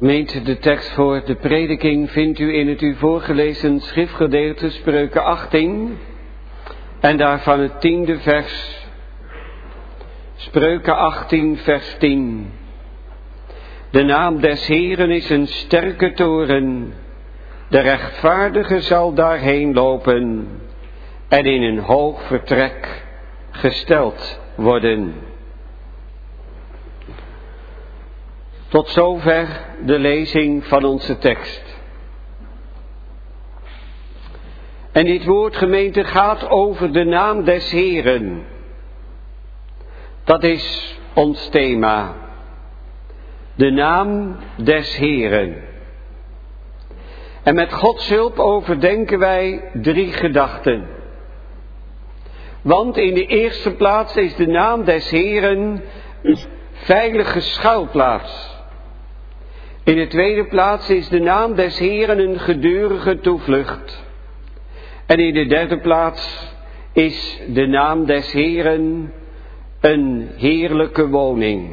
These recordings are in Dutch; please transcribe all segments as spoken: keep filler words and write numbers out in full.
Meent de tekst voor de prediking vindt u in het u voorgelezen schriftgedeelte Spreuken achttien en daarvan het tiende vers. Spreuken achttien vers tien. De naam des Heeren is een sterke toren, de rechtvaardige zal daarheen lopen en in een hoog vertrek gesteld worden. Tot zover de lezing van onze tekst. En dit woord, gemeente, gaat over de naam des Heeren. Dat is ons thema. De naam des Heeren. En met Gods hulp overdenken wij drie gedachten. Want in de eerste plaats is de naam des Heeren een veilige schuilplaats. In de tweede plaats is de naam des Heeren een gedurige toevlucht. En in de derde plaats is de naam des Heeren een heerlijke woning.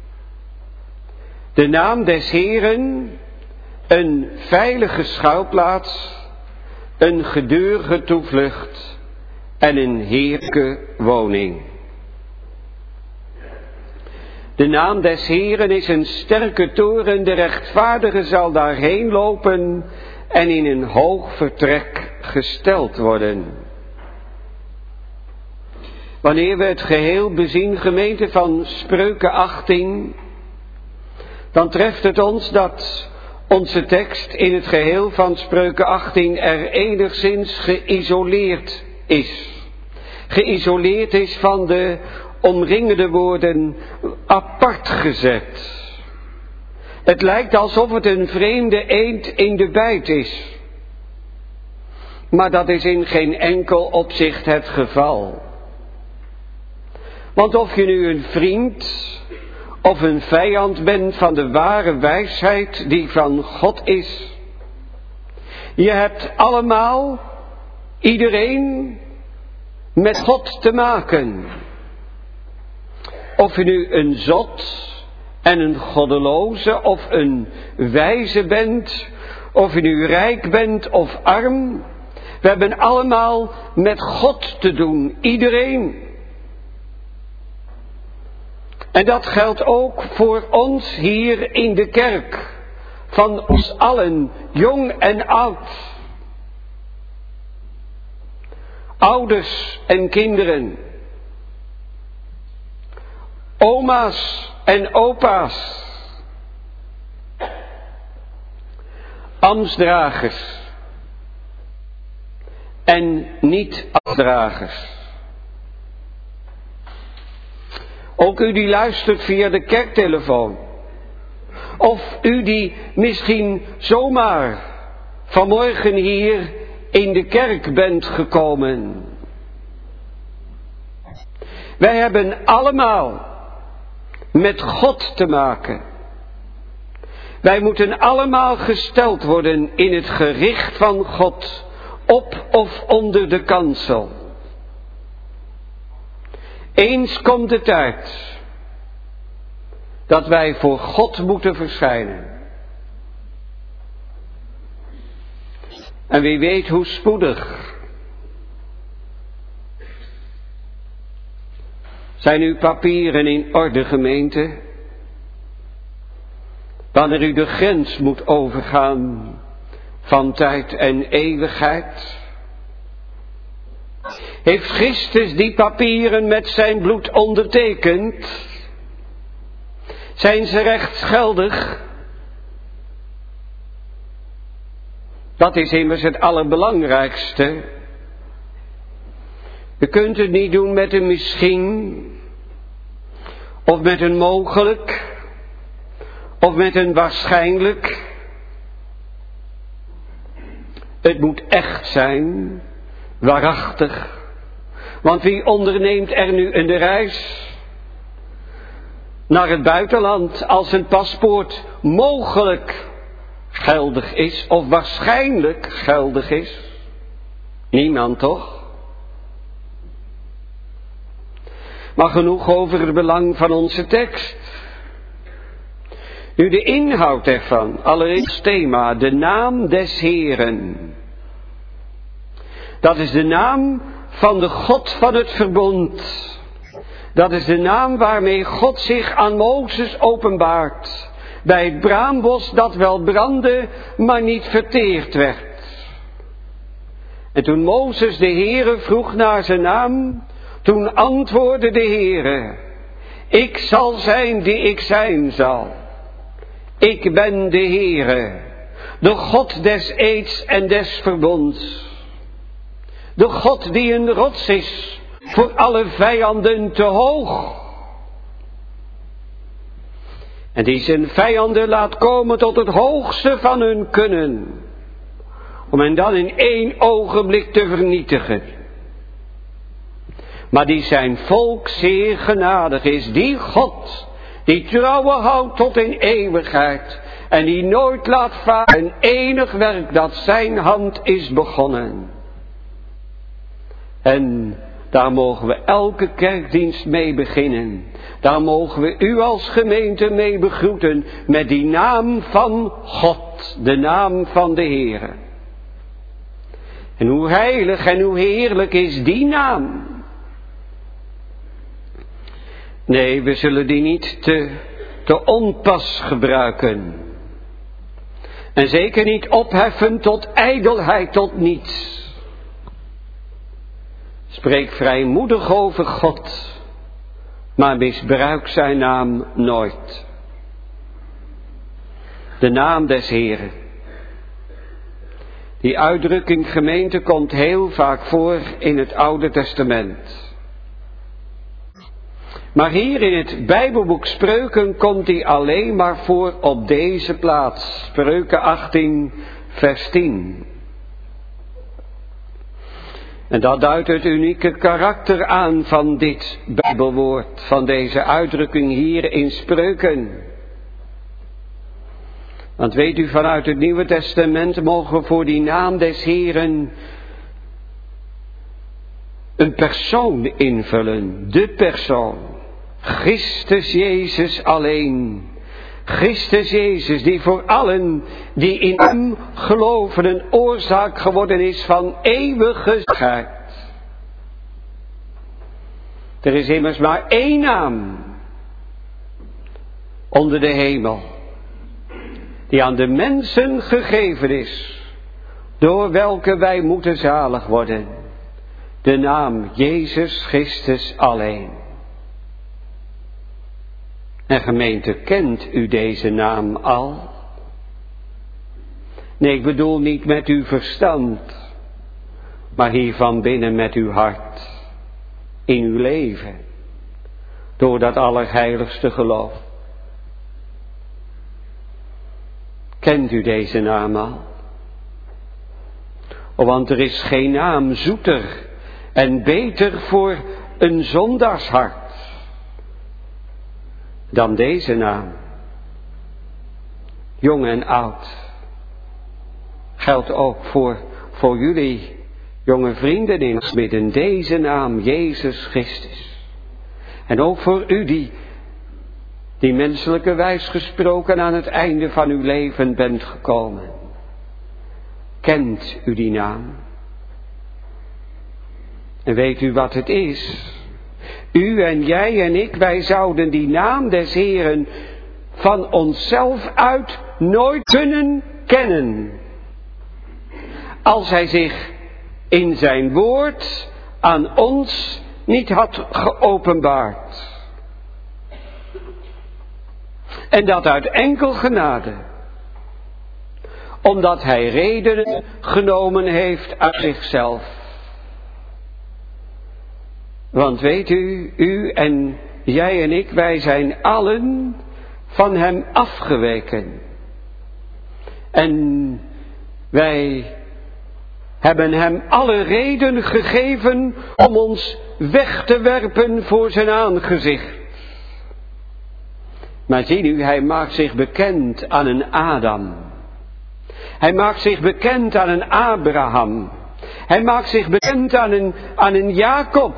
De naam des Heeren een veilige schuilplaats, een gedurige toevlucht en een heerlijke woning. De naam des Heeren is een sterke toren, de rechtvaardige zal daarheen lopen en in een hoog vertrek gesteld worden. Wanneer we het geheel bezien, gemeente, van Spreuken achttien, dan treft het ons dat onze tekst in het geheel van Spreuken achttien er enigszins geïsoleerd is. Geïsoleerd is van de omringende woorden, apart gezet. Het lijkt alsof het een vreemde eend in de bijt is. Maar dat is in geen enkel opzicht het geval. Want of je nu een vriend of een vijand bent van de ware wijsheid die van God is, je hebt allemaal, iedereen, met God te maken. Of je nu een zot en een goddeloze of een wijze bent, of je nu rijk bent of arm, we hebben allemaal met God te doen, iedereen. En dat geldt ook voor ons hier in de kerk, van ons allen, jong en oud. Ouders en kinderen. Oma's en opa's. Ambtsdragers. En niet-ambtsdragers. Ook u die luistert via de kerktelefoon. Of u die misschien zomaar vanmorgen hier in de kerk bent gekomen. Wij hebben allemaal met God te maken. Wij moeten allemaal gesteld worden in het gericht van God, op of onder de kansel. Eens komt de tijd dat wij voor God moeten verschijnen. En wie weet hoe spoedig. Zijn uw papieren in orde, gemeente? Wanneer u de grens moet overgaan van tijd en eeuwigheid? Heeft Christus die papieren met zijn bloed ondertekend? Zijn ze rechtsgeldig? Dat is immers het allerbelangrijkste. Je kunt het niet doen met een misschien, of met een mogelijk, of met een waarschijnlijk. Het moet echt zijn, waarachtig. Want wie onderneemt er nu een reis naar het buitenland als een paspoort mogelijk geldig is of waarschijnlijk geldig is? Niemand, toch? Maar genoeg over het belang van onze tekst. Nu de inhoud ervan, allereerst thema, de naam des Heeren. Dat is de naam van de God van het verbond. Dat is de naam waarmee God zich aan Mozes openbaart. Bij het braambos dat wel brandde, maar niet verteerd werd. En toen Mozes de Heere vroeg naar zijn naam, toen antwoordde de Heere: ik zal zijn die ik zijn zal. Ik ben de Heere, de God des eeds en des verbonds. De God die een rots is voor alle vijanden te hoog. En die zijn vijanden laat komen tot het hoogste van hun kunnen. Om hen dan in één ogenblik te vernietigen. Maar die zijn volk zeer genadig is. Die God die trouwen houdt tot in eeuwigheid. En die nooit laat varen een enig werk dat zijn hand is begonnen. En daar mogen we elke kerkdienst mee beginnen. Daar mogen we u als gemeente mee begroeten met die naam van God, de naam van de Heere. En hoe heilig en hoe heerlijk is die naam. Nee, we zullen die niet te, te onpas gebruiken. En zeker niet opheffen tot ijdelheid, tot niets. Spreek vrijmoedig over God, maar misbruik zijn naam nooit. De naam des Heeren. Die uitdrukking gemeente komt heel vaak voor in het Oude Testament. Maar hier in het Bijbelboek Spreuken komt die alleen maar voor op deze plaats. Spreuken achttien vers tien. En dat duidt het unieke karakter aan van dit Bijbelwoord, van deze uitdrukking hier in Spreuken. Want weet u, vanuit het Nieuwe Testament mogen we voor die naam des Heeren een persoon invullen. De persoon. Christus Jezus alleen. Christus Jezus die voor allen die in hem geloven een oorzaak geworden is van eeuwige zaligheid. Er is immers maar één naam onder de hemel die aan de mensen gegeven is, door welke wij moeten zalig worden. De naam Jezus Christus alleen. En gemeente, kent u deze naam al? Nee, ik bedoel niet met uw verstand, maar hier van binnen met uw hart, in uw leven, door dat allerheiligste geloof. Kent u deze naam al? Oh, want er is geen naam zoeter en beter voor een zondaarshart dan deze naam. Jong en oud. Geldt ook voor, voor jullie jonge vrienden in ons midden. Deze naam, Jezus Christus. En ook voor u die, die menselijke wijs gesproken aan het einde van uw leven bent gekomen. Kent u die naam? En weet u wat het is? U en jij en ik, wij zouden die naam des Heeren van onszelf uit nooit kunnen kennen. Als hij zich in zijn woord aan ons niet had geopenbaard. En dat uit enkel genade. Omdat hij redenen genomen heeft uit zichzelf. Want weet u, u en jij en ik, wij zijn allen van hem afgeweken. En wij hebben hem alle reden gegeven om ons weg te werpen voor zijn aangezicht. Maar zie u, hij maakt zich bekend aan een Adam. Hij maakt zich bekend aan een Abraham. Hij maakt zich bekend aan een, aan een Jacob.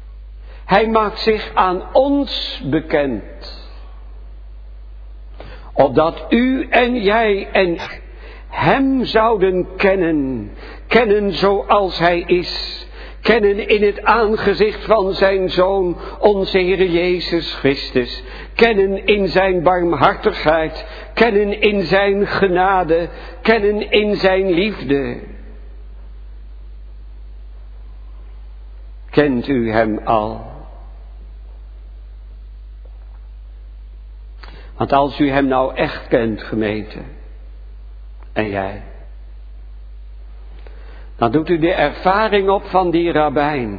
Hij maakt zich aan ons bekend. opdat u en jij en hem zouden kennen, kennen zoals hij is, kennen in het aangezicht van zijn Zoon, onze Heer Jezus Christus, kennen in zijn barmhartigheid, kennen in zijn genade, kennen in zijn liefde. Kent u hem al? Want als u hem nou echt kent, gemeente, en jij, dan doet u de ervaring op van die rabbijn,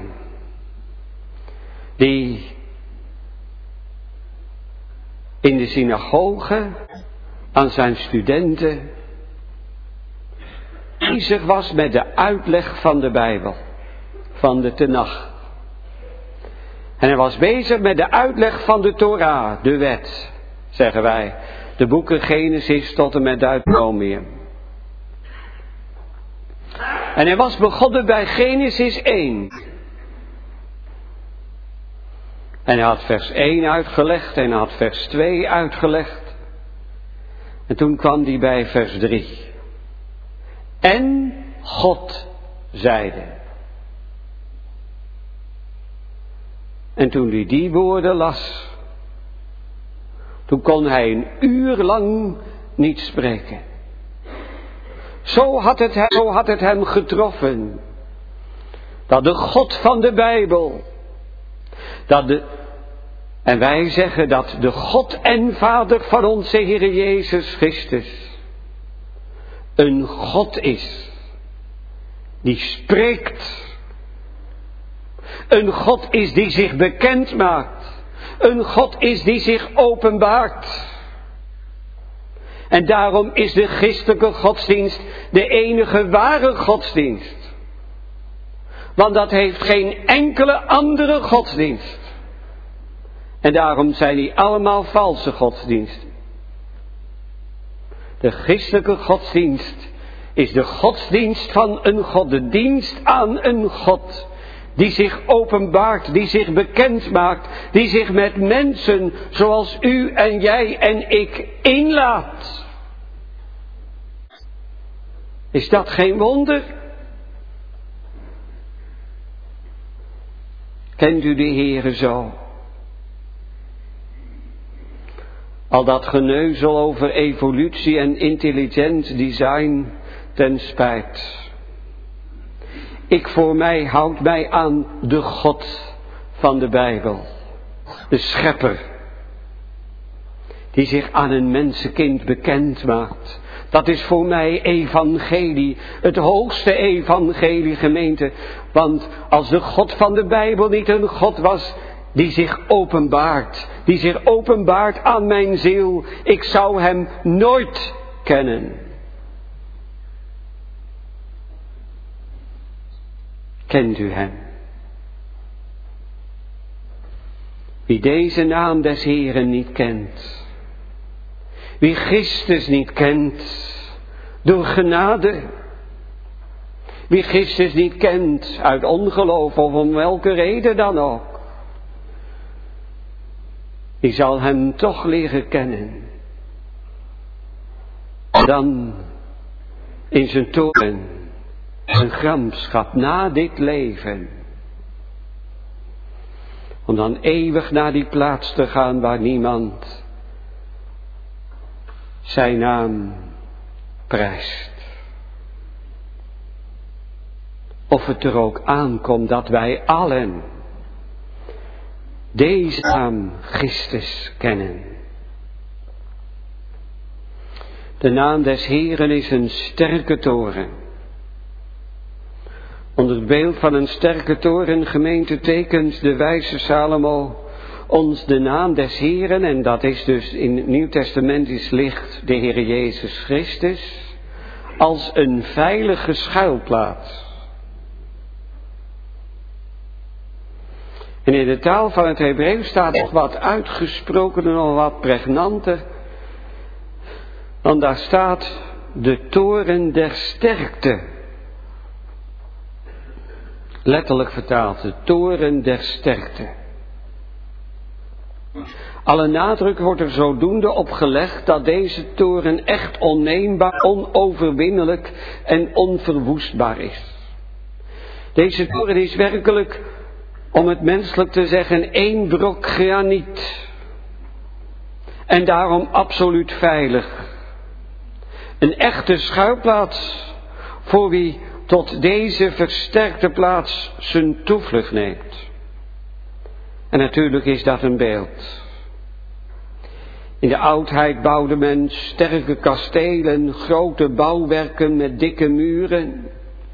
die in de synagoge aan zijn studenten bezig was met de uitleg van de Bijbel, van de Tenach. En hij was bezig met de uitleg van de Torah, de wet, zeggen wij. De boeken Genesis tot en met Deuteronomium. En hij was begonnen bij Genesis één. En hij had vers één uitgelegd en hij had vers twee uitgelegd. En toen kwam hij bij vers drie. En God zeide. En toen hij die woorden las, toen kon hij een uur lang niet spreken. Zo had het hem, zo had het hem getroffen, dat de God van de Bijbel, dat de, en wij zeggen dat de God en Vader van onze Heer Jezus Christus een God is, die spreekt. Een God is die zich bekend maakt. Een God is die zich openbaart. En daarom is de christelijke godsdienst de enige ware godsdienst. Want dat heeft geen enkele andere godsdienst. En daarom zijn die allemaal valse godsdiensten. De christelijke godsdienst is de godsdienst van een God, de dienst aan een God, die zich openbaart, die zich bekend maakt, die zich met mensen zoals u en jij en ik inlaat. Is dat geen wonder? Kent u de Heere zo? Al dat geneuzel over evolutie en intelligent design ten spijt. Ik voor mij houd mij aan de God van de Bijbel. De schepper. Die zich aan een mensenkind bekend maakt. Dat is voor mij evangelie. Het hoogste evangelie, gemeente. Want als de God van de Bijbel niet een God was die zich openbaart. Die zich openbaart aan mijn ziel. Ik zou hem nooit kennen. Kent u hem? Wie deze naam des Heeren niet kent. Wie Christus niet kent. Door genade. Wie Christus niet kent uit ongeloof of om welke reden dan ook. Die zal hem toch leren kennen. Dan in zijn toorn. Een gramschap na dit leven. Om dan eeuwig naar die plaats te gaan waar niemand zijn naam prijst. Of het er ook aankomt dat wij allen deze naam Christus kennen. De naam des Heeren is een sterke toren. Onder het beeld van een sterke toren, gemeente, tekent de wijze Salomo ons de naam des Heeren, en dat is dus in het Nieuw Testamentisch licht de Heer Jezus Christus, als een veilige schuilplaats. En in de taal van het Hebreeuws staat nog wat uitgesproken en nog wat pregnanter. Want daar staat de toren der sterkte. Letterlijk vertaald, de toren der sterkte. Alle nadruk wordt er zodoende op gelegd dat deze toren echt onneembaar, onoverwinnelijk en onverwoestbaar is. Deze toren is werkelijk, om het menselijk te zeggen, één brok graniet. En daarom absoluut veilig. Een echte schuilplaats voor wie tot deze versterkte plaats zijn toevlucht neemt. En natuurlijk is dat een beeld. In de oudheid bouwde men sterke kastelen, grote bouwwerken met dikke muren,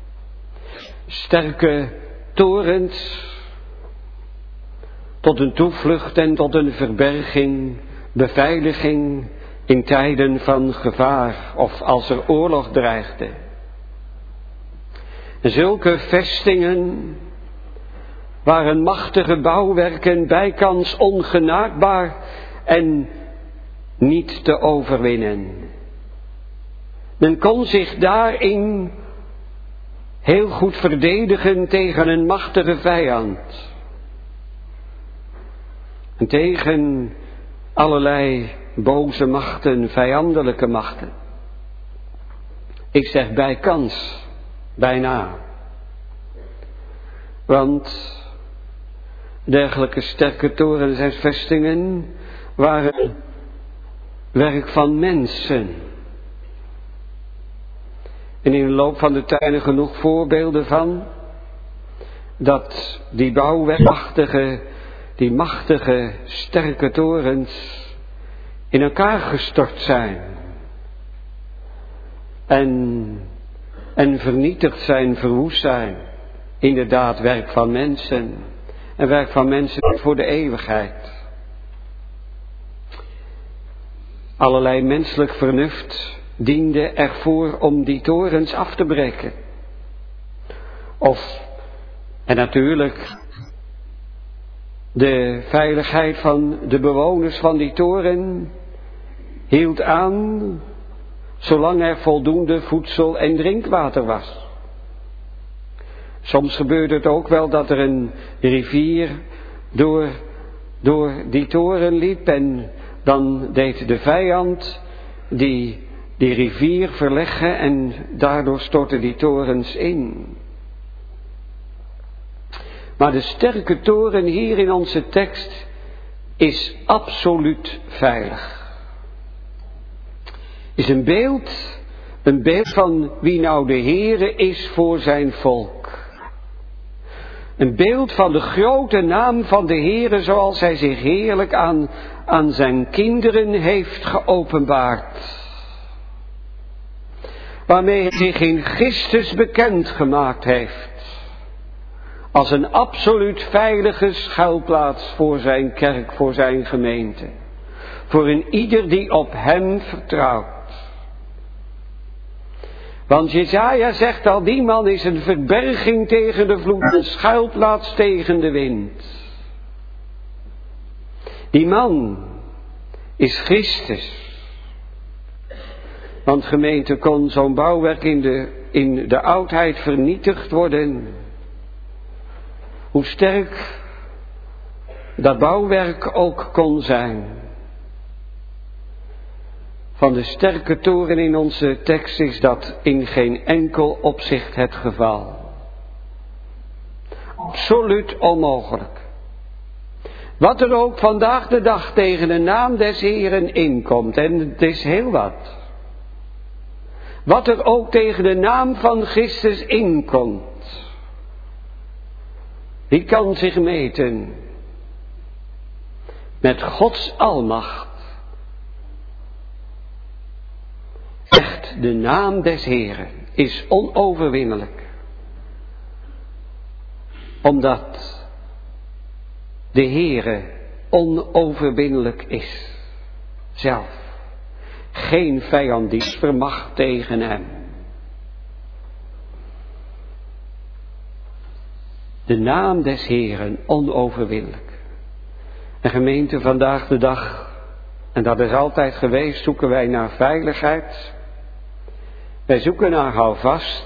sterke torens, tot een toevlucht en tot een verberging, beveiliging in tijden van gevaar of als er oorlog dreigde. En zulke vestingen waren machtige bouwwerken bijkans ongenaakbaar en niet te overwinnen. Men kon zich daarin heel goed verdedigen tegen een machtige vijand. En tegen allerlei boze machten, vijandelijke machten. Ik zeg bijkans, bijna. Want dergelijke sterke torens en vestingen waren werk van mensen. En in de loop van de tijden genoeg voorbeelden van dat die bouwwerkmachtige, die machtige, sterke torens in elkaar gestort zijn. En, en vernietigd zijn, verwoest zijn. Inderdaad, werk van mensen. En werk van mensen voor de eeuwigheid. Allerlei menselijk vernuft diende ervoor om die torens af te breken. Of, en natuurlijk, de veiligheid van de bewoners van die toren hield aan zolang er voldoende voedsel en drinkwater was. Soms gebeurde het ook wel dat er een rivier door, door die toren liep en dan deed de vijand die, die rivier verleggen en daardoor stortten die torens in. Maar de sterke toren hier in onze tekst is absoluut veilig. Is een beeld, een beeld van wie nou de Heere is voor zijn volk. Een beeld van de grote naam van de Heere zoals hij zich heerlijk aan, aan zijn kinderen heeft geopenbaard. Waarmee hij zich in Christus bekend gemaakt heeft. Als een absoluut veilige schuilplaats voor zijn kerk, voor zijn gemeente. Voor een ieder die op hem vertrouwt. Want Jesaja zegt al, die man is een verberging tegen de vloed, een schuilplaats tegen de wind. Die man is Christus. Want gemeente, kon zo'n bouwwerk in de, in de oudheid vernietigd worden. Hoe sterk dat bouwwerk ook kon zijn. Van de sterke toren in onze tekst is dat in geen enkel opzicht het geval. Absoluut onmogelijk. Wat er ook vandaag de dag tegen de naam des Heeren inkomt, en het is heel wat. Wat er ook tegen de naam van Christus inkomt. Wie kan zich meten met Gods almacht? Echt, de naam des Heeren is onoverwinnelijk. Omdat de Heere onoverwinnelijk is. Zelf. Geen vijand die vermag tegen hem. De naam des Heeren onoverwinnelijk. En gemeente, vandaag de dag, en dat is altijd geweest, zoeken wij naar veiligheid. Wij zoeken naar houvast.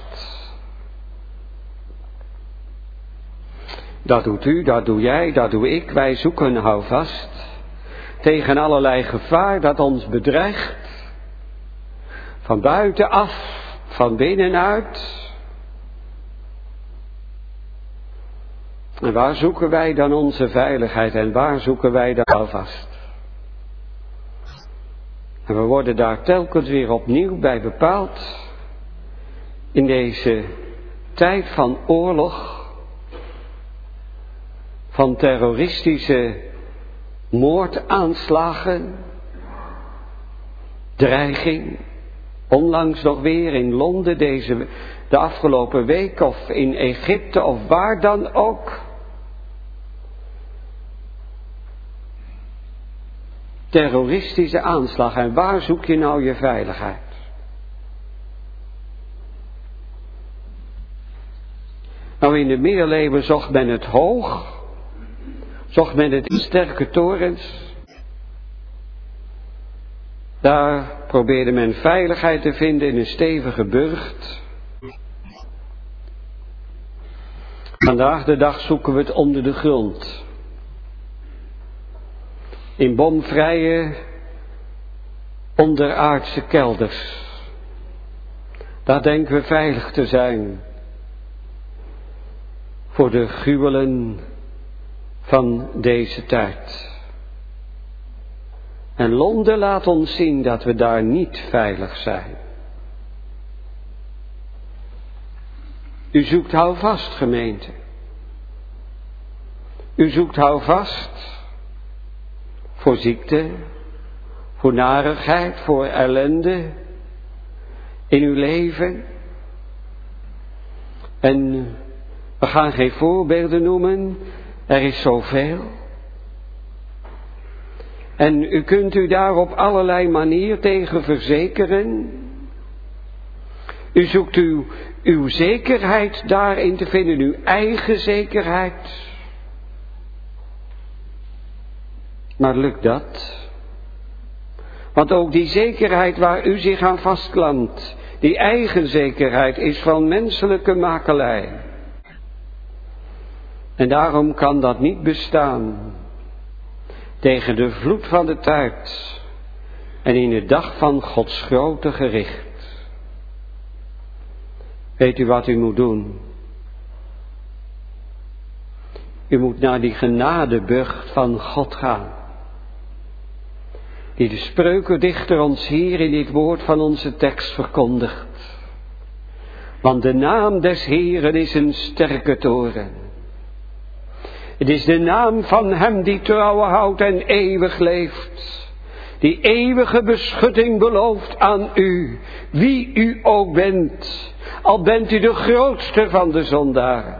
Dat doet u, dat doe jij, dat doe ik. Wij zoeken houvast. tegen allerlei gevaar dat ons bedreigt. Van buitenaf, van binnenuit. En waar zoeken wij dan onze veiligheid en waar zoeken wij dan alvast? En we worden daar telkens weer opnieuw bij bepaald. In deze tijd van oorlog, van terroristische moordaanslagen, dreiging. Onlangs nog weer in Londen deze, de afgelopen week of in Egypte of waar dan ook. Terroristische aanslag. En waar zoek je nou je veiligheid? Nou, in de middeleeuwen zocht men het hoog. Zocht men het in sterke torens. Daar probeerde men veiligheid te vinden in een stevige burcht. Vandaag de dag zoeken we het onder de grond. In bomvrije onderaardse kelders. Daar denken we veilig te zijn. Voor de gruwelen van deze tijd. En Londen laat ons zien dat we daar niet veilig zijn. U zoekt houvast, gemeente. U zoekt houvast voor ziekte, voor narigheid, voor ellende in uw leven. En we gaan geen voorbeelden noemen, er is zoveel. En u kunt u daar op allerlei manier tegen verzekeren. U zoekt uw, uw zekerheid daarin te vinden, uw eigen zekerheid. Maar lukt dat? Want ook die zekerheid waar u zich aan vastklampt, die eigen zekerheid is van menselijke makelij. En daarom kan dat niet bestaan tegen de vloed van de tijd en in de dag van Gods grote gericht. Weet u wat u moet doen? U moet naar die genadeburcht van God gaan, die de spreukendichter ons hier in dit woord van onze tekst verkondigt. Want de naam des Heeren is een sterke toren. Het is de naam van hem die trouw houdt en eeuwig leeft. Die eeuwige beschutting belooft aan u, wie u ook bent. Al bent u de grootste van de zondaren.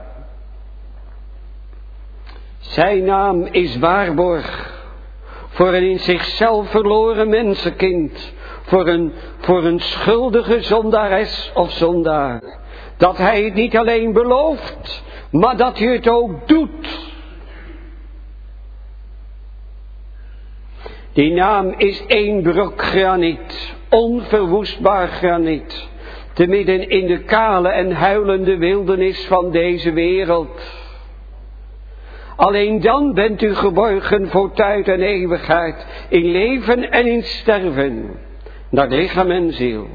Zijn naam is waarborg voor een in zichzelf verloren mensenkind. Voor een, voor een schuldige zondares of zondaar. Dat hij het niet alleen belooft, maar dat hij het ook doet. Die naam is één brok graniet, onverwoestbaar graniet, te midden in de kale en huilende wildernis van deze wereld. Alleen dan bent u geborgen voor tijd en eeuwigheid, in leven en in sterven, naar lichaam en ziel.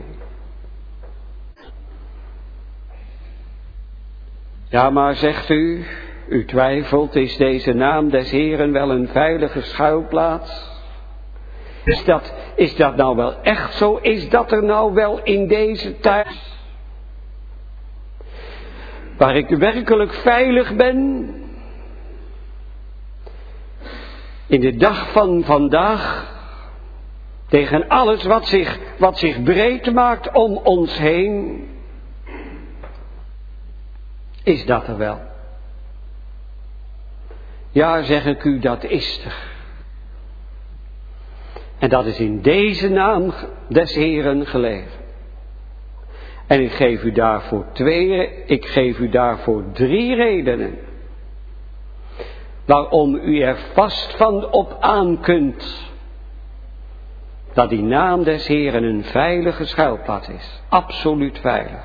Ja, maar zegt u, u twijfelt, is deze naam des Heeren wel een veilige schuilplaats? Is dat, is dat nou wel echt zo? Is dat er nou wel in deze tijd? Waar ik werkelijk veilig ben? In de dag van vandaag, tegen alles wat zich, wat zich breed maakt om ons heen, is dat er wel? Ja, zeg ik u, dat is er. En dat is in deze naam des Heeren gelegen. En ik geef u daarvoor twee, ik geef u daarvoor drie redenen. Waarom u er vast van op aan kunt. Dat die naam des Heeren een veilige schuilplaats is. Absoluut veilig.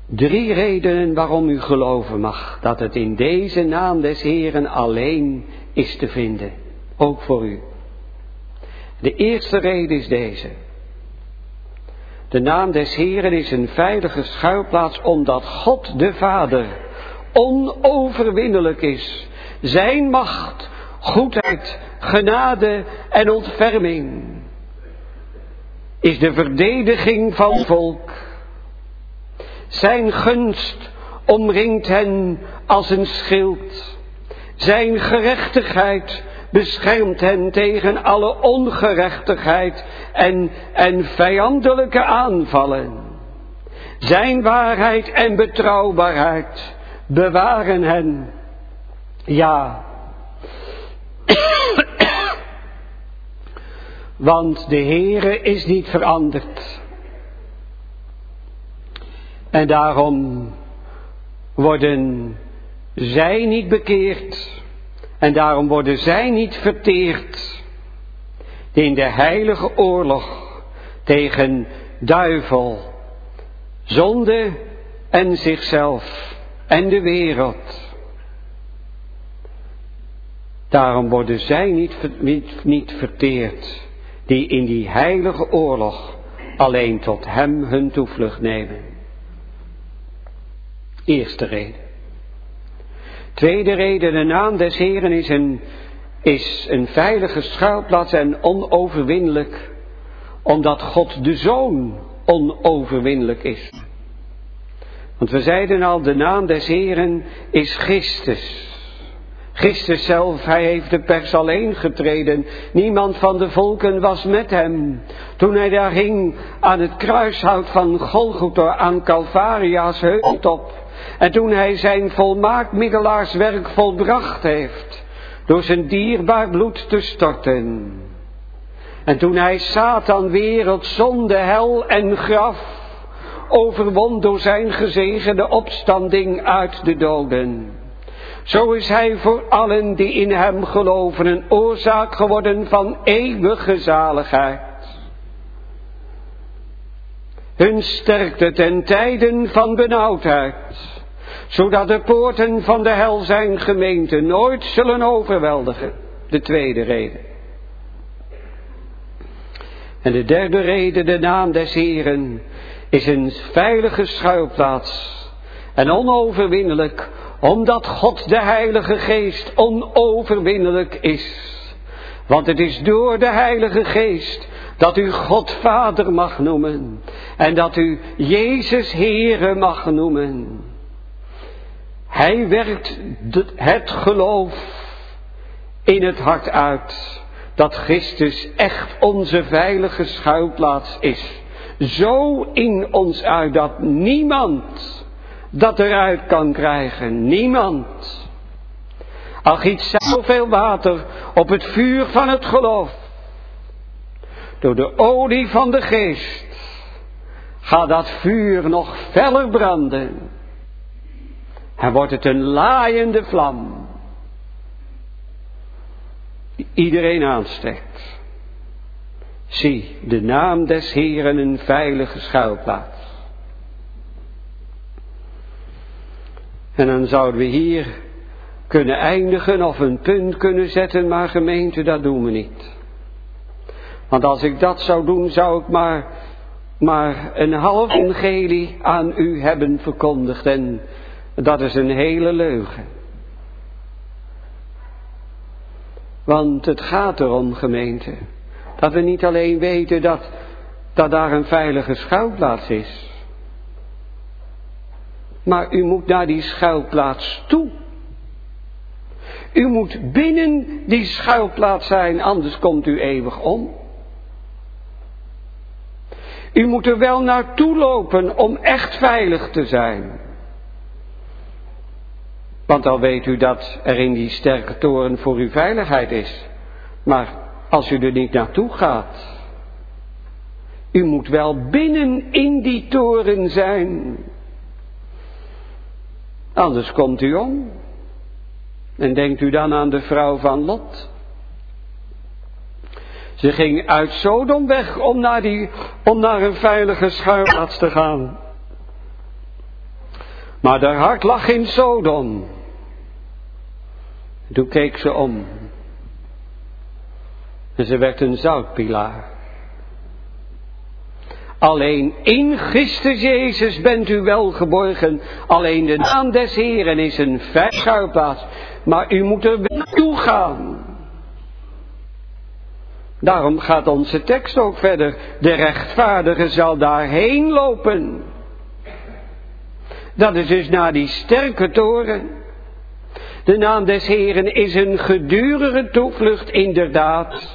Drie redenen waarom u geloven mag dat het in deze naam des Heeren alleen is te vinden. Ook voor u. De eerste reden is deze. De naam des Heeren is een veilige schuilplaats omdat God de Vader onoverwinnelijk is. Zijn macht, goedheid, genade en ontferming is de verdediging van het volk. Zijn gunst omringt hen als een schild. Zijn gerechtigheid beschermt hen tegen alle ongerechtigheid en, en vijandelijke aanvallen. Zijn waarheid en betrouwbaarheid bewaren hen. Ja, want de Heere is niet veranderd. En daarom worden zij niet bekeerd. En daarom worden zij niet verteerd. Die in de heilige oorlog tegen duivel, zonde en zichzelf en de wereld. Daarom worden zij niet, niet, niet verteerd. Die in die heilige oorlog alleen tot hem hun toevlucht nemen. Eerste reden. Tweede reden, de naam des Heeren is een, is een veilige schuilplaats en onoverwinnelijk, omdat God de Zoon onoverwinnelijk is. Want we zeiden al, de naam des Heeren is Christus. Christus zelf, hij heeft de pers alleen getreden. Niemand van de volken was met hem. Toen hij daar hing aan het kruishout van Golgotha aan Calvaria's heuptop. En toen hij zijn volmaakt middelaarswerk volbracht heeft. Door zijn dierbaar bloed te storten. En toen hij Satan, wereld, zonde, hel en graf overwon door zijn gezegende opstanding uit de doden. Zo is hij voor allen die in hem geloven een oorzaak geworden van eeuwige zaligheid. Hun sterkte ten tijden van benauwdheid, zodat de poorten van de hel zijn gemeente nooit zullen overweldigen. De tweede reden. En de derde reden, de naam des Heeren, is een veilige schuilplaats en onoverwinnelijk, omdat God de Heilige Geest onoverwinnelijk is. Want het is door de Heilige Geest dat u God Vader mag noemen. En dat u Jezus Heere mag noemen. Hij werkt het geloof in het hart uit. Dat Christus echt onze veilige schuilplaats is. Zo in ons uit dat niemand dat eruit kan krijgen. Niemand. Al giet zoveel water op het vuur van het geloof. Door de olie van de geest gaat dat vuur nog feller branden. En wordt het een laaiende vlam. Die iedereen aansteekt. Zie, de naam des Heeren een veilige schuilplaats. En dan zouden we hier kunnen eindigen of een punt kunnen zetten, maar gemeente, dat doen we niet. Want als ik dat zou doen, zou ik maar, maar een half evangelie aan u hebben verkondigd. En dat is een hele leugen. Want het gaat erom, gemeente, dat we niet alleen weten dat, dat daar een veilige schuilplaats is. Maar u moet naar die schuilplaats toe. U moet binnen die schuilplaats zijn, anders komt u eeuwig om. U moet er wel naartoe lopen om echt veilig te zijn. Want al weet u dat er in die sterke toren voor u veiligheid is. Maar als u er niet naartoe gaat. U moet wel binnen in die toren zijn. Anders komt u om. En denkt u dan aan de vrouw van Lot. Ze ging uit Sodom weg om naar, die, om naar een veilige schuilplaats te gaan. Maar haar hart lag in Sodom. Toen keek ze om. En ze werd een zoutpilaar. Alleen in Christus Jezus bent u wel geborgen. Alleen de naam des Heeren is een schuilplaats. Maar u moet er wel naartoe gaan. Daarom gaat onze tekst ook verder. De rechtvaardige zal daarheen lopen. Dat is dus naar die sterke toren. De naam des Heeren is een gedurige toevlucht inderdaad.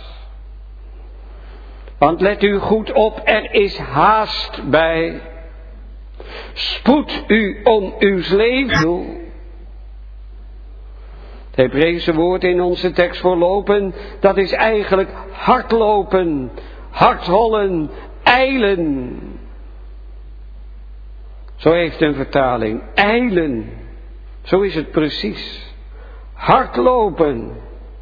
Want let u goed op, er is haast bij. Spoed u om uw leven. Het Hebreeuwse woord in onze tekst voor lopen, dat is eigenlijk hardlopen, hardhollen, eilen. Zo heeft een vertaling, eilen. Zo is het precies. Hardlopen.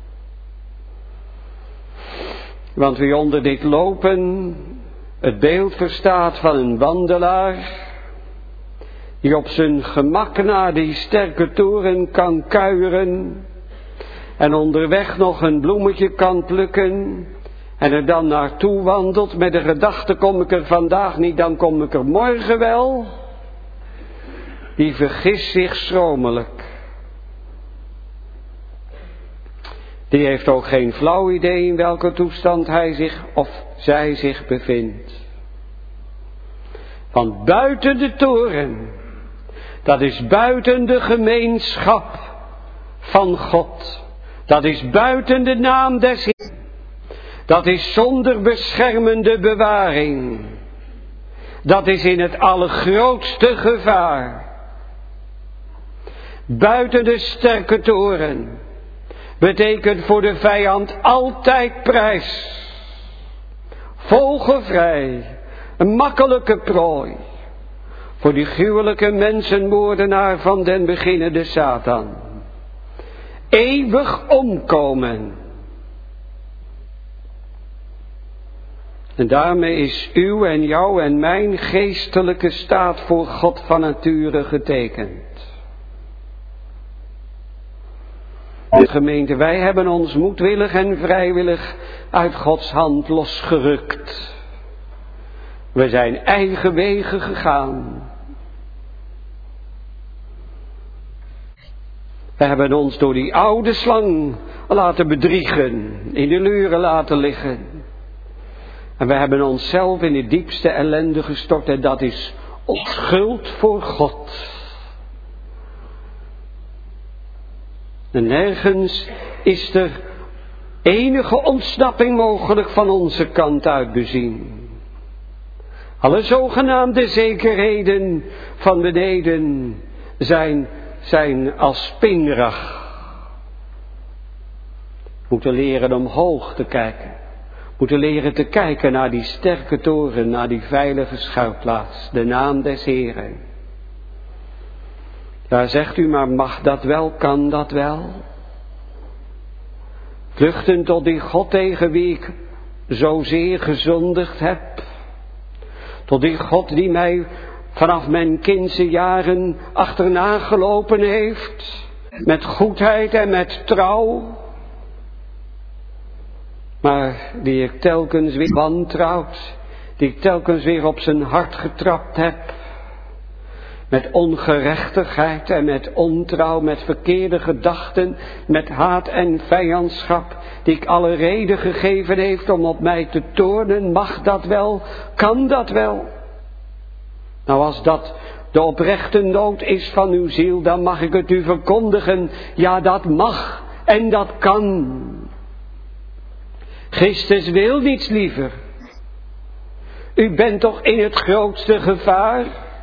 Want wie onder dit lopen het beeld verstaat van een wandelaar, die op zijn gemak naar die sterke toren kan kuieren en onderweg nog een bloemetje kan plukken en er dan naartoe wandelt met de gedachte, kom ik er vandaag niet, dan kom ik er morgen wel, die vergist zich schromelijk. Die heeft ook geen flauw idee in welke toestand hij zich of zij zich bevindt. Want buiten de toren, dat is buiten de gemeenschap van God. Dat is buiten de naam des Heeren. Dat is zonder beschermende bewaring. Dat is in het allergrootste gevaar. Buiten de sterke toren betekent voor de vijand altijd prijs. Vogelvrij, een makkelijke prooi. Voor die gruwelijke mensenmoordenaar van den beginnen de Satan. Eeuwig omkomen. En daarmee is uw en jouw en mijn geestelijke staat voor God van nature getekend. De gemeente, wij hebben ons moedwillig en vrijwillig uit Gods hand losgerukt. We zijn eigen wegen gegaan. We hebben ons door die oude slang laten bedriegen, in de luren laten liggen. En we hebben onszelf in de diepste ellende gestort en dat is onschuld voor God. En nergens is er enige ontsnapping mogelijk van onze kant uit bezien. Alle zogenaamde zekerheden van beneden zijn, zijn als spinrag. Moeten leren omhoog te kijken. Moeten leren te kijken naar die sterke toren, naar die veilige schuilplaats, de naam des Heeren. Ja, zegt u, maar mag dat wel, kan dat wel? Vluchten tot die God tegen wie ik zozeer gezondigd heb. Tot die God die mij vanaf mijn kindse jaren achterna gelopen heeft. Met goedheid en met trouw. Maar die ik telkens weer wantrouwd. Die ik telkens weer op zijn hart getrapt heb. Met ongerechtigheid en met ontrouw, met verkeerde gedachten, met haat en vijandschap, die ik alle reden gegeven heeft om op mij te toornen. Mag dat wel? Kan dat wel? Nou, als dat de oprechte nood is van uw ziel, dan mag ik het u verkondigen. Ja, dat mag en dat kan. Christus wil niets liever. U bent toch in het grootste gevaar?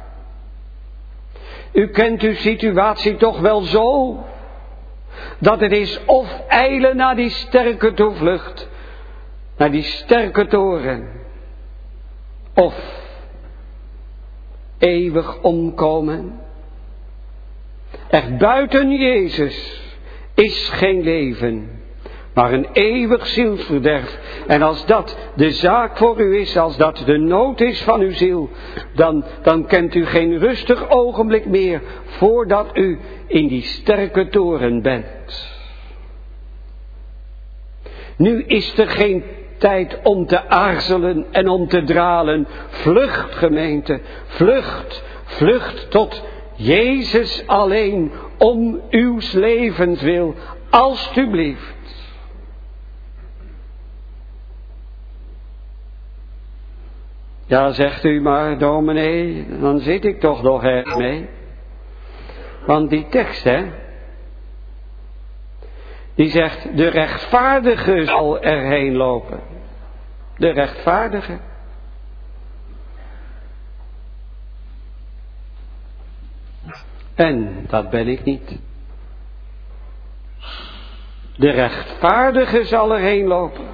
U kent uw situatie toch wel zo, dat het is of eilen naar die sterke toevlucht, naar die sterke toren, of eeuwig omkomen. Echt buiten Jezus is geen leven, maar een eeuwig zielsverderf. En als dat de zaak voor u is, als dat de nood is van uw ziel, dan, dan kent u geen rustig ogenblik meer voordat u in die sterke toren bent. Nu is er geen tijd om te aarzelen en om te dralen. Vlucht, gemeente, vlucht, vlucht tot Jezus alleen, om uw levens wil, alstublieft. Ja, zegt u maar, dominee, dan zit ik toch nog erg mee. Want die tekst, hè, die zegt, de rechtvaardige zal erheen lopen. De rechtvaardige. En dat ben ik niet. De rechtvaardige zal erheen lopen.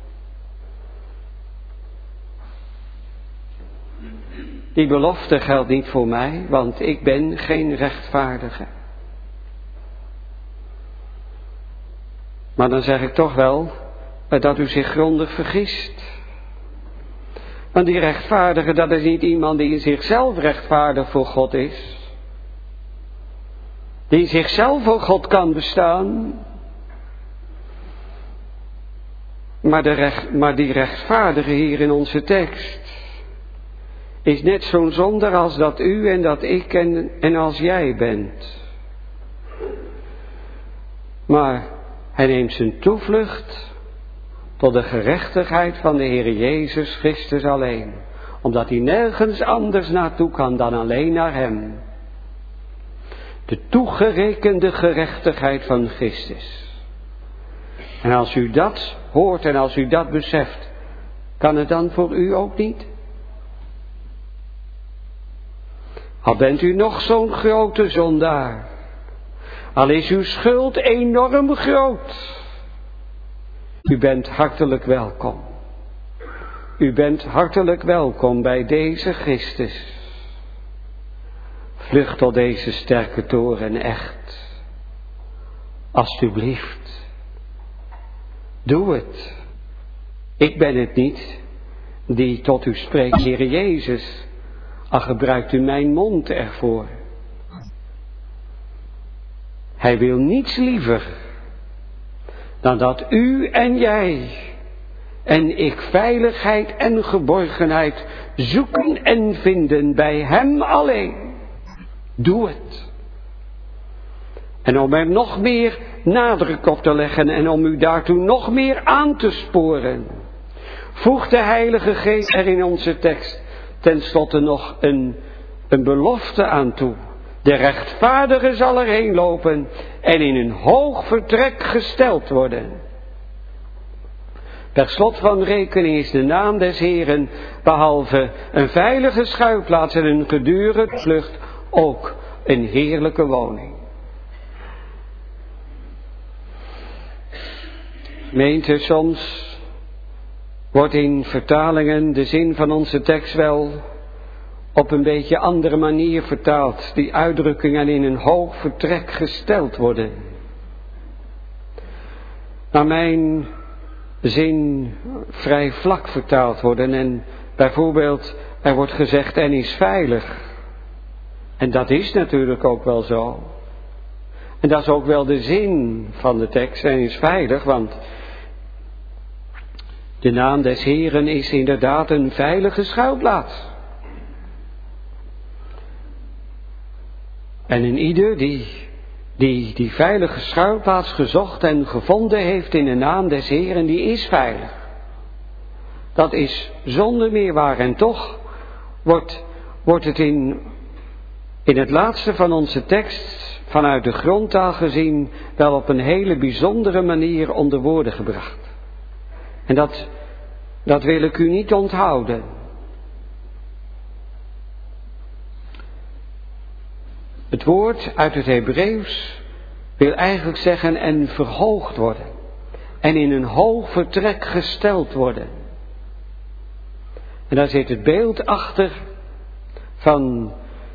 Die belofte geldt niet voor mij, want ik ben geen rechtvaardige. Maar dan zeg ik toch wel dat u zich grondig vergist. Want die rechtvaardige, dat is niet iemand die in zichzelf rechtvaardig voor God is. Die in zichzelf voor God kan bestaan. Maar, de recht, maar die rechtvaardige hier in onze tekst is net zo'n zondaar als dat u en dat ik en, en als jij bent. Maar hij neemt zijn toevlucht tot de gerechtigheid van de Heer Jezus Christus alleen. Omdat hij nergens anders naartoe kan dan alleen naar hem. De toegerekende gerechtigheid van Christus. En als u dat hoort en als u dat beseft, kan het dan voor u ook niet? Al bent u nog zo'n grote zondaar. Al is uw schuld enorm groot. U bent hartelijk welkom. U bent hartelijk welkom bij deze Christus. Vlucht tot deze sterke toren echt. Alsjeblieft. Doe het. Ik ben het niet die tot u spreekt, Heer Jezus. Al gebruikt u mijn mond ervoor. Hij wil niets liever dan dat u en jij en ik veiligheid en geborgenheid zoeken en vinden bij hem alleen. Doe het. En om er nog meer nadruk op te leggen en om u daartoe nog meer aan te sporen, voegt de Heilige Geest er in onze tekst ten slotte nog een, een belofte aan toe. De rechtvaardige zal erheen lopen en in een hoog vertrek gesteld worden. Per slot van rekening is de naam des Heeren, behalve een veilige schuilplaats en een gedurende vlucht, ook een heerlijke woning. Gemeente, soms wordt in vertalingen de zin van onze tekst wel op een beetje andere manier vertaald. Die uitdrukkingen in een hoog vertrek gesteld worden. Naar mijn zin vrij vlak vertaald worden. En bijvoorbeeld er wordt gezegd en is veilig. En dat is natuurlijk ook wel zo. En dat is ook wel de zin van de tekst en is veilig, want de naam des Heeren is inderdaad een veilige schuilplaats. En een ieder die, die die veilige schuilplaats gezocht en gevonden heeft in de naam des Heeren, die is veilig. Dat is zonder meer waar. En toch wordt, wordt het in, in het laatste van onze tekst, vanuit de grondtaal gezien, wel op een hele bijzondere manier onder woorden gebracht. En dat, dat wil ik u niet onthouden. Het woord uit het Hebreeuws wil eigenlijk zeggen en verhoogd worden. En in een hoog vertrek gesteld worden. En daar zit het beeld achter van,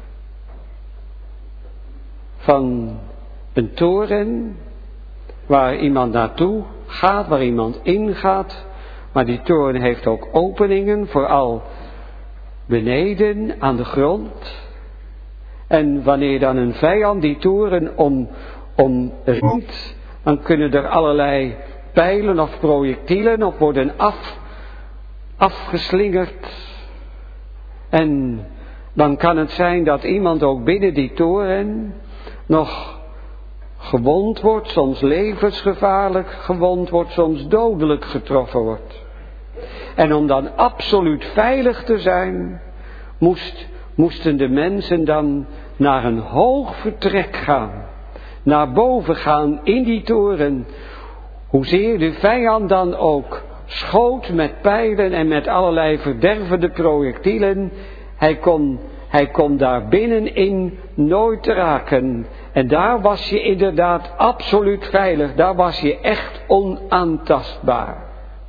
van een toren waar iemand naartoe gaat, waar iemand ingaat. Maar die toren heeft ook openingen, vooral beneden aan de grond. En wanneer dan een vijand die toren om, omringt, dan kunnen er allerlei pijlen of projectielen op worden af, afgeslingerd. En dan kan het zijn dat iemand ook binnen die toren nog gewond wordt, soms levensgevaarlijk gewond wordt, soms dodelijk getroffen wordt. En om dan absoluut veilig te zijn, moest, moesten de mensen dan naar een hoog vertrek gaan. Naar boven gaan in die toren. Hoezeer de vijand dan ook schoot met pijlen en met allerlei verdervende projectielen. Hij kon, hij kon daar binnenin nooit raken. En daar was je inderdaad absoluut veilig. Daar was je echt onaantastbaar.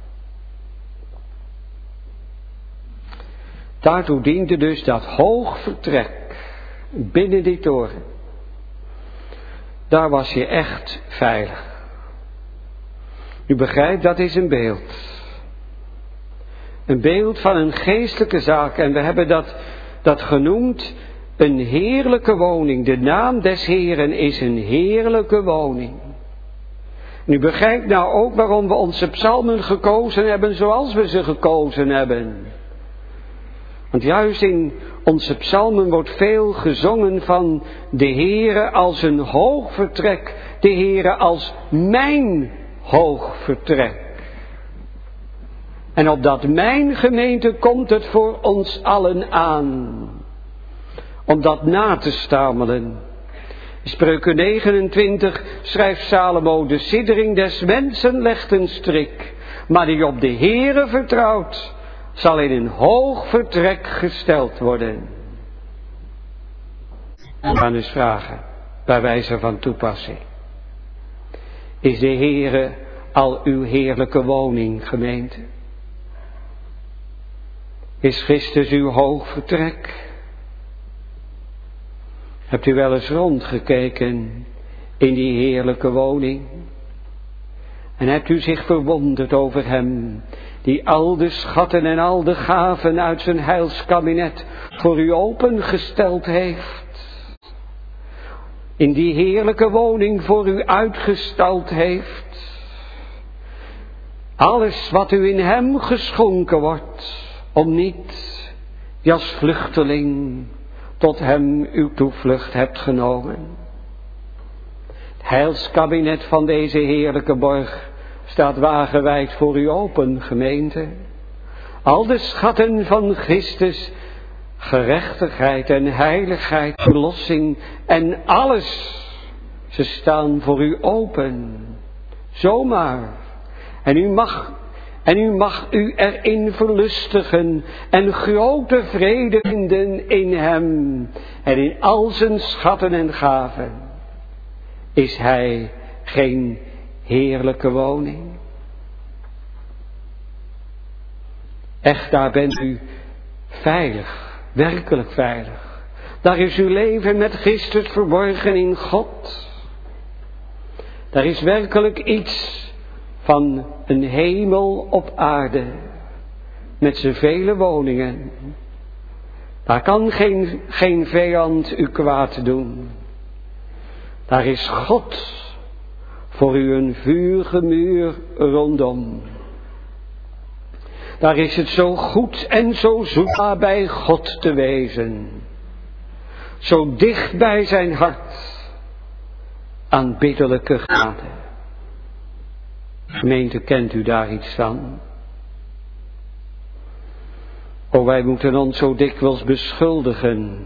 Daartoe diende dus dat hoog vertrek binnen die toren. Daar was je echt veilig. U begrijpt, dat is een beeld. Een beeld van een geestelijke zaak. En we hebben dat, dat genoemd een heerlijke woning. De naam des Heeren is een heerlijke woning. En u begrijpt nou ook waarom we onze psalmen gekozen hebben zoals we ze gekozen hebben. Want juist in onze psalmen wordt veel gezongen van de Heere als een hoog vertrek. De Heere als mijn hoog vertrek. En op dat mijn gemeente komt het voor ons allen aan. Om dat na te stamelen. In Spreuken negenentwintig schrijft Salomo: de siddering des mensen legt een strik. Maar die op de Heere vertrouwt, zal in een hoog vertrek gesteld worden. We gaan dus vragen, bij wijze van toepassing. Is de Heere al uw heerlijke woning, gemeente? Is Christus uw hoog vertrek? Hebt u wel eens rondgekeken in die heerlijke woning? En hebt u zich verwonderd over hem, die al de schatten en al de gaven uit zijn heilskabinet voor u opengesteld heeft? In die heerlijke woning voor u uitgestald heeft. Alles wat u in hem geschonken wordt, om niet, die als vluchteling tot hem uw toevlucht hebt genomen. Het heilskabinet van deze heerlijke borg staat wagenwijd voor u open, gemeente. Al de schatten van Christus, gerechtigheid en heiligheid, verlossing en alles, ze staan voor u open. Zomaar. En u mag, en u mag u erin verlustigen en grote vrede vinden in hem. En in al zijn schatten en gaven is hij geen heerlijke woning. Echt, daar bent u veilig, werkelijk veilig. Daar is uw leven met Christus verborgen in God. Daar is werkelijk iets van een hemel op aarde, met zijn vele woningen. Daar kan geen, geen vijand u kwaad doen. Daar is God voor u een vurige muur rondom. Daar is het zo goed en zo zoet bij God te wezen. Zo dicht bij zijn hart, aanbiddelijke genade. Gemeente, kent u daar iets van? O, wij moeten ons zo dikwijls beschuldigen.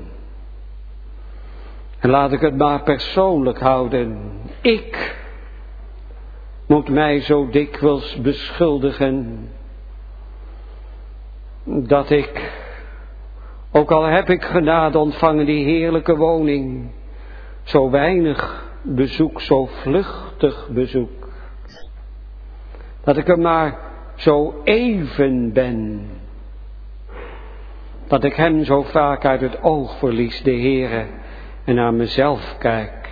En laat ik het maar persoonlijk houden. Ik moet mij zo dikwijls beschuldigen dat ik, ook al heb ik genade ontvangen, die heerlijke woning, zo weinig bezoek, zo vluchtig bezoek. Dat ik er maar zo even ben. Dat ik hem zo vaak uit het oog verlies, de Heere, en naar mezelf kijk.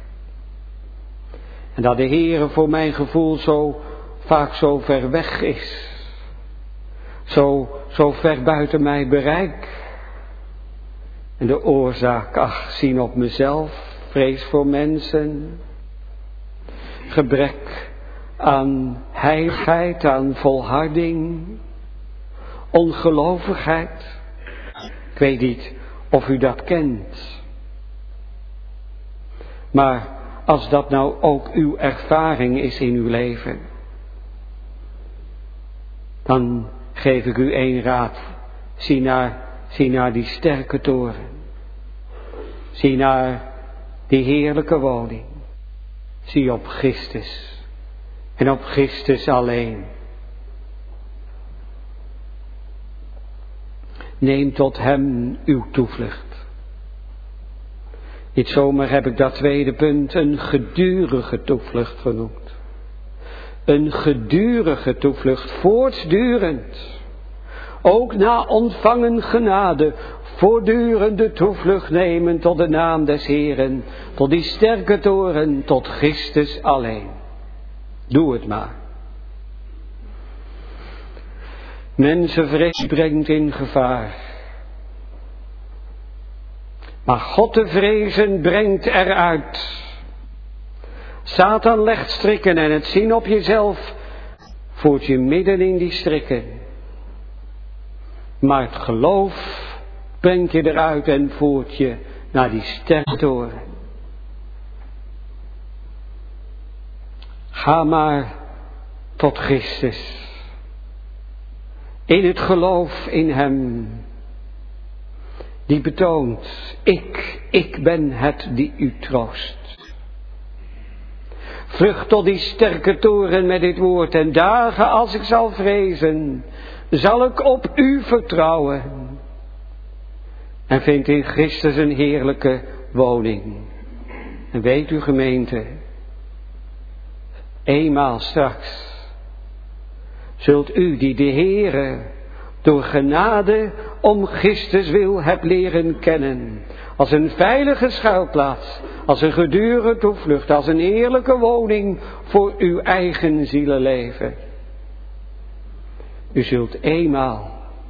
En dat de Heere voor mijn gevoel zo vaak zo ver weg is. Zo, zo ver buiten mijn bereik. En de oorzaak, ach, zien op mezelf, vrees voor mensen, gebrek aan heiligheid, aan volharding, ongelovigheid. Ik weet niet of u dat kent. Maar als dat nou ook uw ervaring is in uw leven, dan geef ik u één raad. Zie naar, zie naar die sterke toren. Zie naar die heerlijke woning. Zie op Christus. En op Christus alleen. Neem tot hem uw toevlucht. Niet zomaar heb ik dat tweede punt een gedurige toevlucht genoemd. Een gedurige toevlucht, voortdurend. Ook na ontvangen genade, voortdurende toevlucht nemen tot de naam des Heeren, tot die sterke toren, tot Christus alleen. Doe het maar. Mensenvrees brengt in gevaar. Maar God te vrezen brengt eruit. Satan legt strikken en het zien op jezelf voert je midden in die strikken. Maar het geloof brengt je eruit en voert je naar die sterke toren. Ga maar tot Christus. In het geloof in hem. Die betoont, ik, ik ben het die u troost. Vlucht tot die sterke toren met dit woord en dagen als ik zal vrezen, zal ik op u vertrouwen. En vind in Christus een heerlijke woning. En weet u gemeente, eenmaal straks zult u die de Heere door genade om Christus wil hebt leren kennen, als een veilige schuilplaats, als een gedurende toevlucht, als een heerlijke woning voor uw eigen zielenleven. U zult eenmaal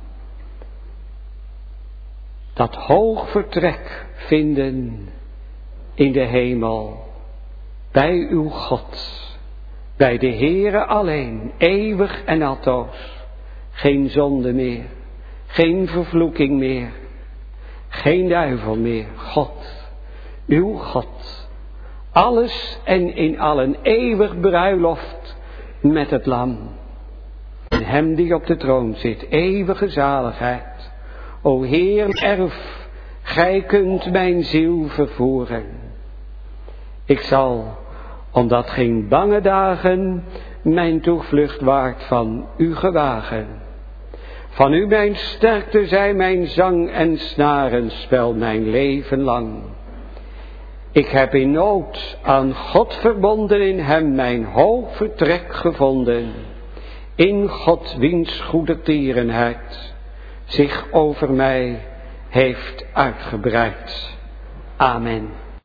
dat hoog vertrek vinden in de hemel, bij uw God, bij de Heere alleen, eeuwig en altoos. Geen zonde meer, geen vervloeking meer, geen duivel meer. God, uw God, alles en in allen eeuwig bruiloft met het lam. En hem die op de troon zit, eeuwige zaligheid. O Heer, erf, gij kunt mijn ziel vervoeren. Ik zal, omdat geen bange dagen mijn toevlucht waard van u gewagen. Van u mijn sterkte zij mijn zang en snarenspel mijn leven lang. Ik heb in nood aan God verbonden, in hem mijn hoog vertrek gevonden. In God wiens goede tierenheid zich over mij heeft uitgebreid. Amen.